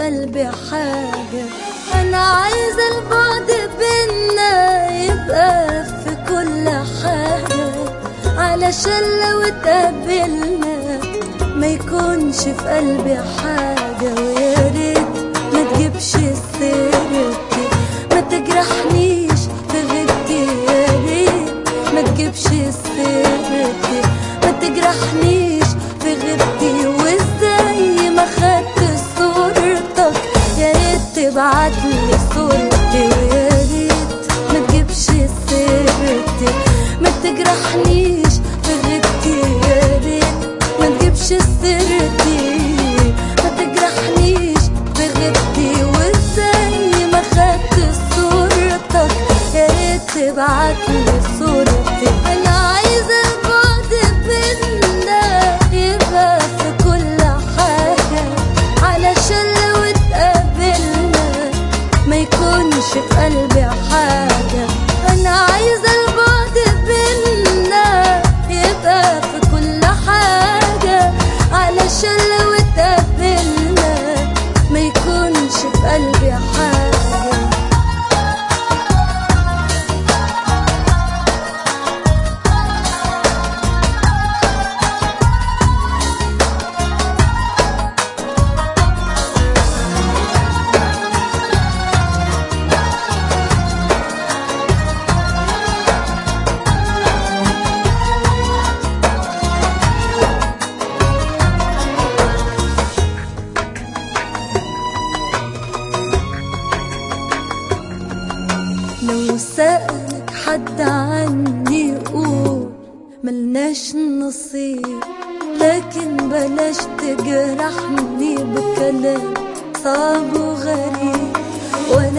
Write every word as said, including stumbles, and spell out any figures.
قلبي حاجة. أنا عايزة البعد بينا يبقى في كل حاجة، علشان لو اتقابلنا ما يكونش في قلبي حاجة. ويا ريت ما تجيبش سيرتي، ما تجرحنيش في غيبتي. يا ريت ما تجيبش سيرتي، ما تجرحنيش في غيبتي. وازاي ما خدت صورتك يا ريت تبعتلي صورتي. ويا ريت ما تجيبش سيرتي، ما تجرحنيش في غيبتي. يا ريت ما تجيبش سيرتي، ما تجرحنيش في غيبتي. وازاي ما خدت صورتك يا ريت تبعتلي صورتي. انا عايزه البعد بينا يبقى في كل حاجه، علشان لو اتقابلنا ما يكونش في قلبي حاجه. انا عايزه البعد بينا يبقى في كل حاجه، علشان لو اتقابلنا ما يكونش في قلبي حاجه. لو سألك حد عني قول ملناش نصيب، لكن بلاش تجرحني بكلام صعب وغريب.